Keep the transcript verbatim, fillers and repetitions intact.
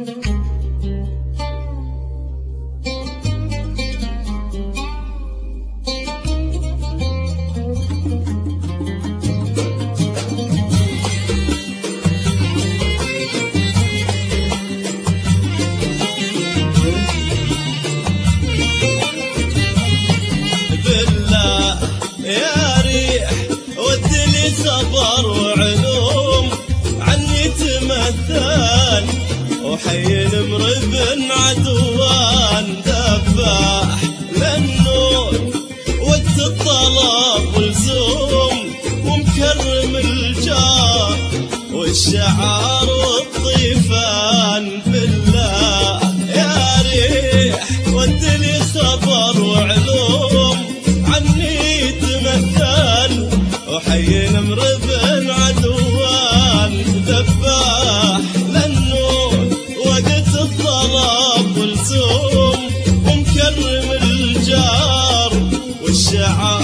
صبر وعلوم عني تمثل وحي مرب عدوان دفاح للنور وقت الطلب والزوم ومكرم الجار والشعار والضيفان بالله يا ريح ودلي خبر وعلوم عني تمثل وحي مرب عدوان دباح للنور وقت الطلب والزوم ومكرم الجار والشعار